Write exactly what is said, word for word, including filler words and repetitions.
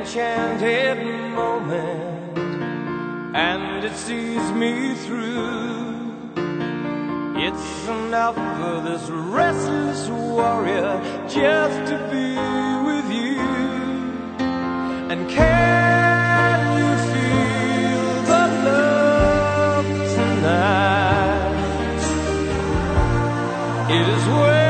enchanted moment, and it sees me through. It's enough for this restless warrior just to be with you. And can you feel the love tonight? It is well.